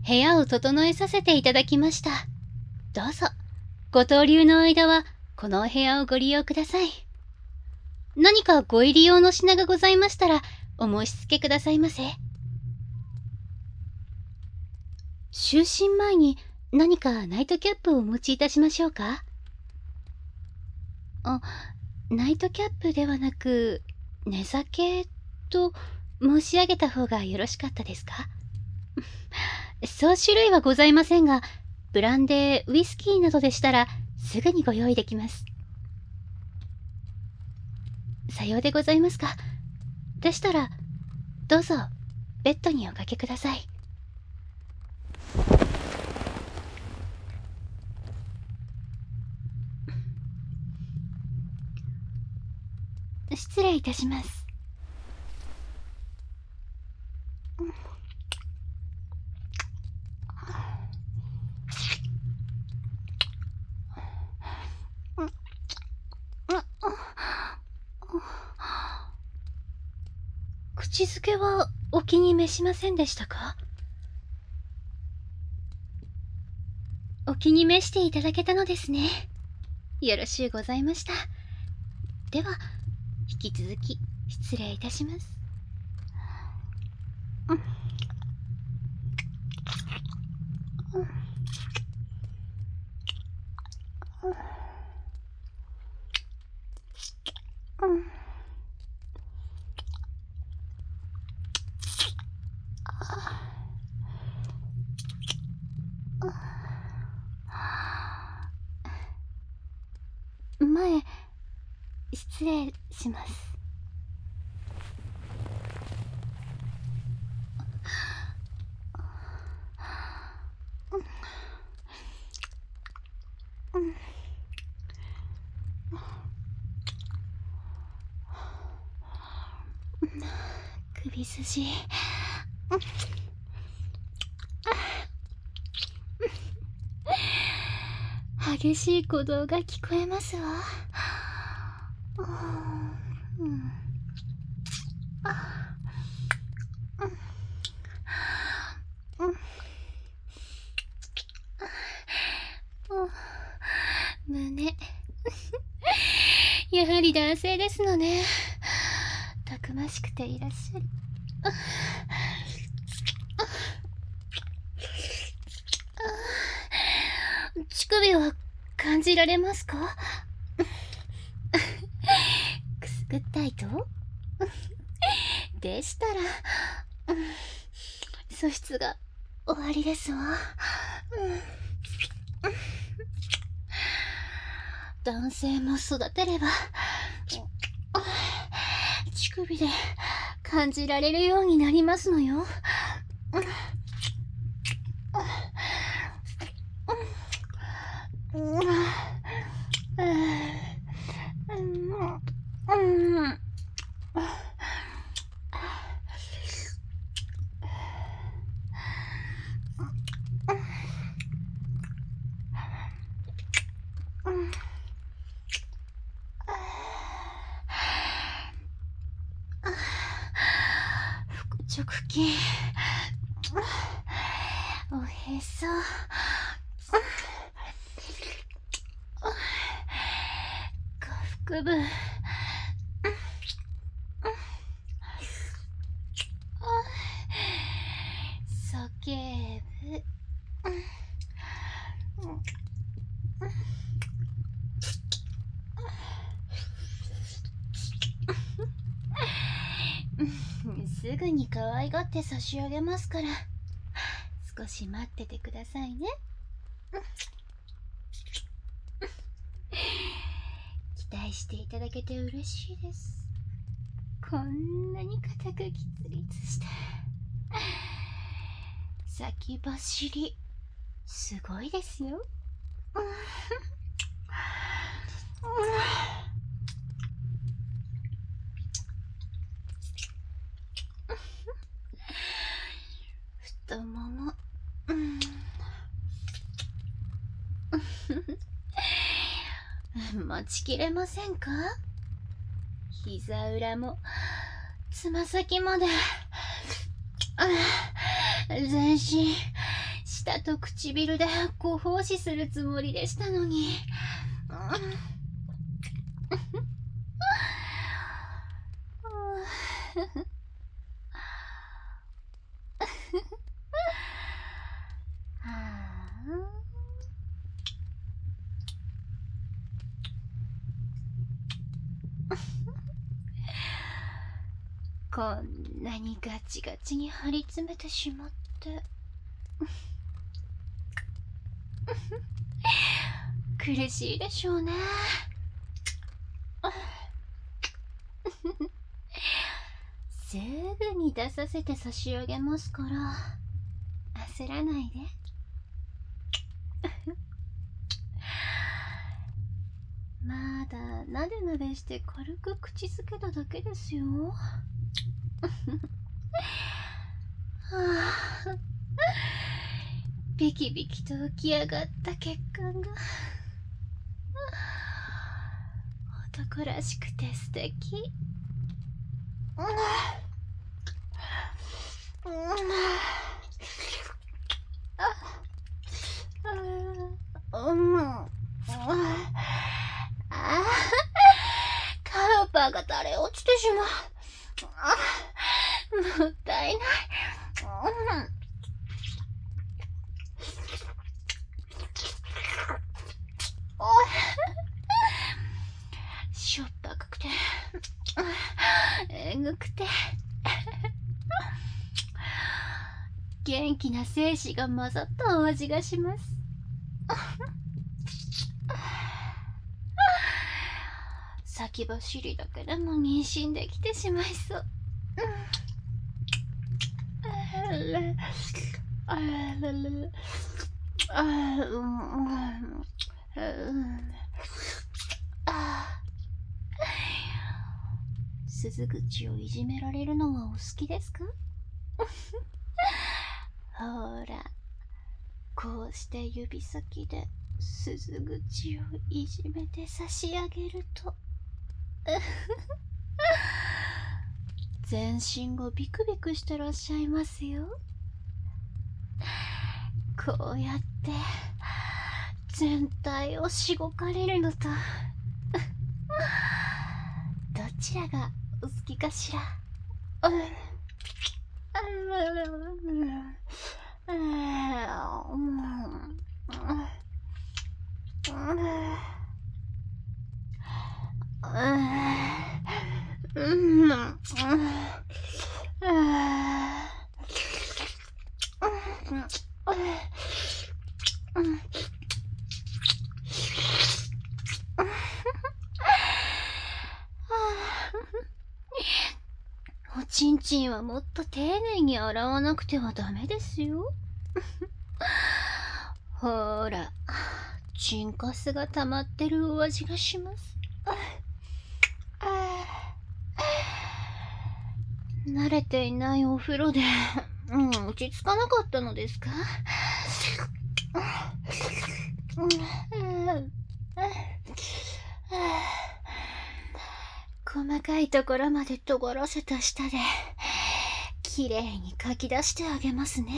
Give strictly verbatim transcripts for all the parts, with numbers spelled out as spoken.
部屋を整えさせていただきました。どうぞ、ご逗留の間はこのお部屋をご利用ください。何かご入り用の品がございましたらお申し付けくださいませ。就寝前に何かナイトキャップをお持ちいたしましょうか？あ、ナイトキャップではなく寝酒と申し上げた方がよろしかったですか？そう種類はございませんが、ブランデー、ウイスキーなどでしたらすぐにご用意できます。さようでございますか。でしたらどうぞベッドにおかけください。失礼いたします。口づけはお気に召しませんでしたか？お気に召していただけたのですね。よろしゅうございました。では引き続き失礼いたします。うんうんうん前失礼します。首筋激しい鼓動が聞こえますわ。うん、胸やはり男性ですのね。たくましくていらっしゃる。乳首は感じられますか？くすぐったいとでしたら素質が終わりですわ。男性も育てれば乳首で感じられるようになりますのよ。腹直筋、おへそ、下腹部、鼠径部、すぐに可愛がって差し上げますから少し待っててくださいね。期待していただけて嬉しいです。こんなに固く起立して先走りすごいですよ。太もも、うん、待ちきれませんか？膝裏もつま先まで全身舌と唇でご奉仕するつもりでしたのに。こんなにガチガチに張り詰めてしまって。苦しいでしょうね。すぐに出させて差し上げますから焦らないで。まだなでなでして軽く口づけただけですよ。はあ、ビキビキと浮き上がった血管が男らしくて素敵。カウパーが垂れ落ちてしまう。もったいない。しょっぱくてえぐくて元気な精子が混ざったお味がします。先走りだけでも妊娠できてしまいそう。鈴口をいじめられるのはお好きですか？ほら、こうして指先で鈴口をいじめて差し上げると全身がビクビクしてらっしゃいますよ。こうやって全体をしごかれるのとどちらがお好きかしら。おちんちんはもっと丁寧に洗わなくてはダメですよ。ほら、チンカスが溜まってるお味がします。慣れていないお風呂で、うん、落ち着かなかったのですか？細かいところまで尖らせた舌できれいにかき出してあげますね。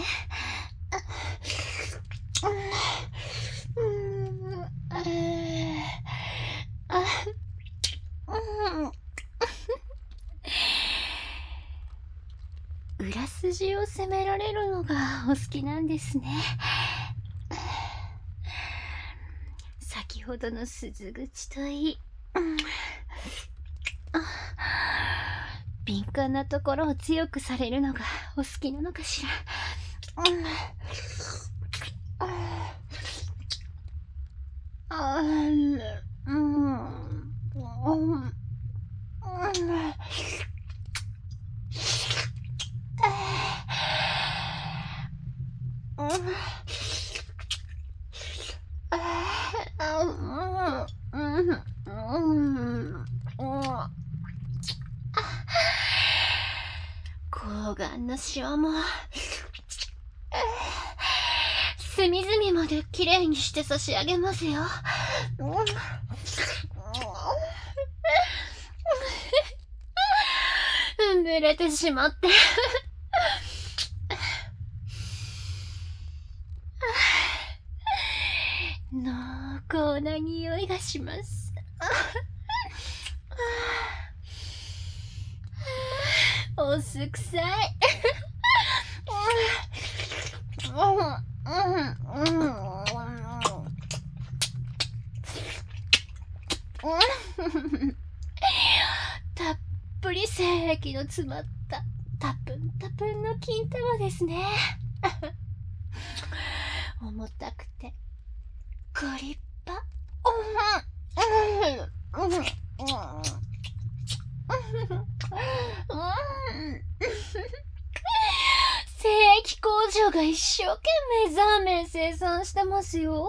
裏筋を責められるのがお好きなんですね。先ほどの鈴口といい、敏感なところを強くされるのがお好きなのかしら。睾丸のシワも隅々まできれいにして差し上げますよ。濡れてしまってします。おすくさい。たっぷり精液の詰まったたぷんたぷんの金玉ですね。重たくてご立派。精液工場が一生懸命ザーメン生産してますよ。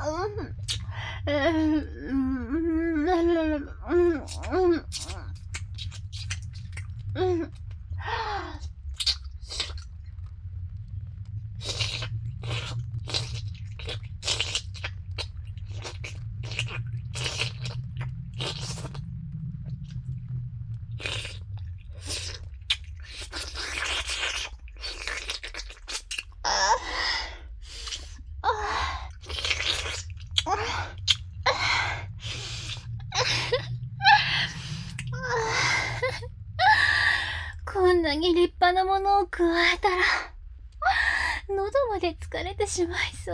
こんなに立派なものを加えたら喉まで疲れてしまいそう。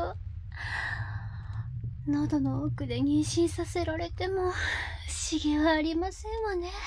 喉の奥で妊娠させられても不思議はありませんわね。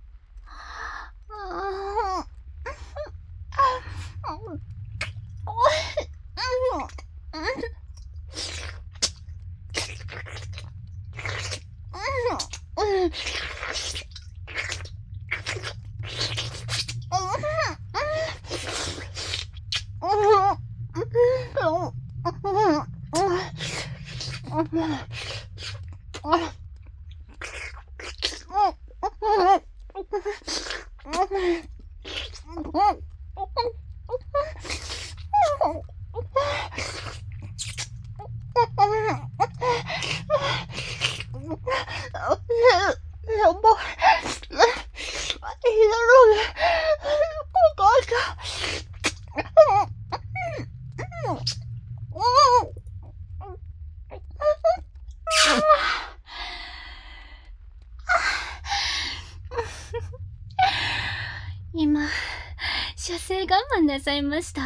今、射精我慢なさいました？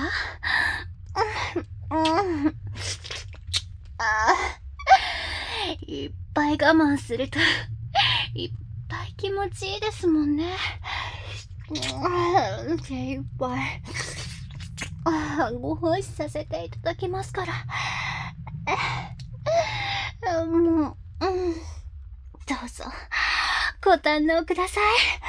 いっぱい我慢するといっぱい気持ちいいですもんね。精一杯ご奉仕させていただきますから。もう、うん、どうぞご堪能ください。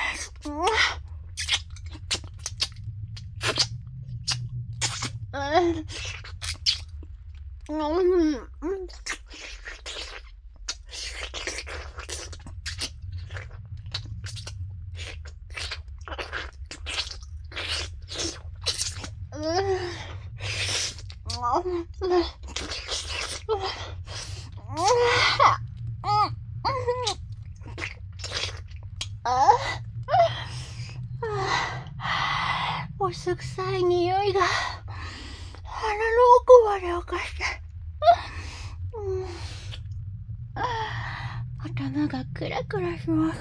おすくさい匂いが鼻の奥までおかして、うん、頭がクラクラします。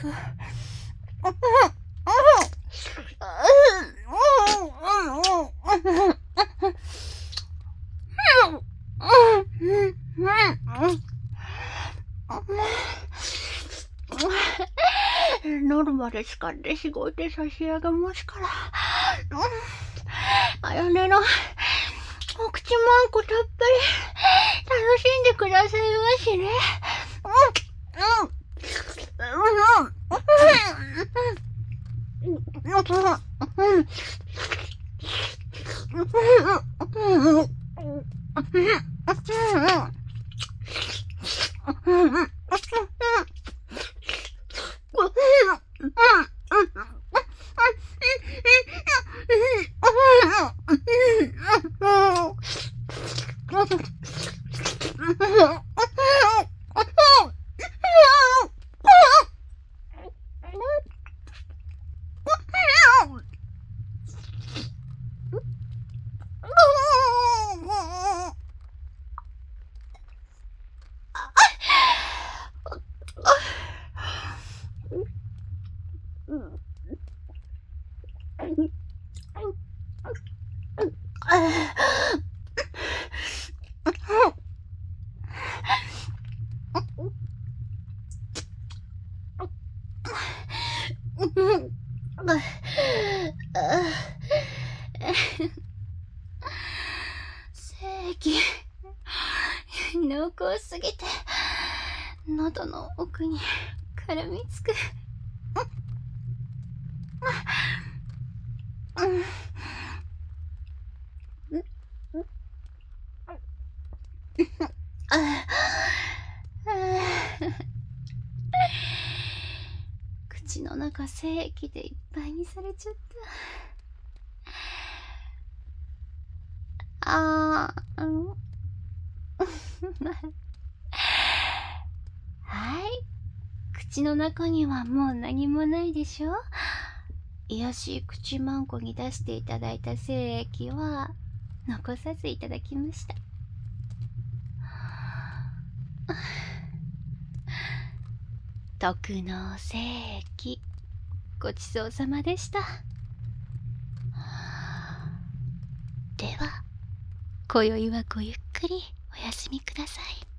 喉まで使ってしごいて差し上げますから。あやねのお口まんこたっぷり楽しんでくださいましね。 精液濃厚すぎて喉の奥に絡みつく。口の中精液でいっぱいにされちゃった。あー、うん、はい、口の中にはもう何もないでしょ。癒しい口マンコに出していただいた精液は残さずいただきました。特納精液ごちそうさまでした。では今宵はごゆっくりお休みください。